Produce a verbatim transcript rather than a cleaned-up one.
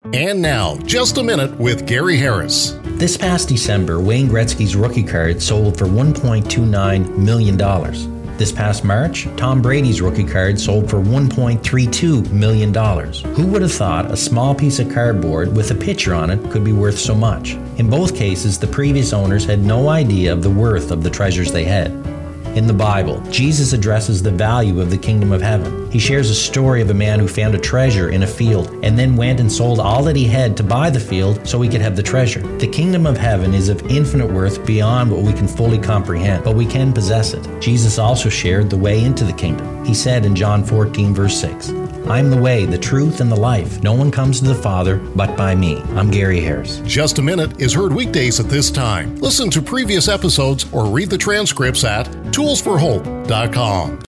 And now, Just a Minute with Gary Harris. This past December, Wayne Gretzky's rookie card sold for one point two nine million dollars. This past March, Tom Brady's rookie card sold for one point three two million dollars. Who would have thought a small piece of cardboard with a picture on it could be worth so much? In both cases, the previous owners had no idea of the worth of the treasures they had. In the Bible, Jesus addresses the value of the kingdom of heaven. He shares a story of a man who found a treasure in a field and then went and sold all that he had to buy the field so he could have the treasure. The kingdom of heaven is of infinite worth beyond what we can fully comprehend, but we can possess it. Jesus also shared the way into the kingdom. He said in John fourteen, verse six, "I am the way, the truth, and the life. No one comes to the Father but by me." I'm Gary Harris. Just a Minute is heard weekdays at this time. Listen to previous episodes or read the transcripts at tools for hope dot com.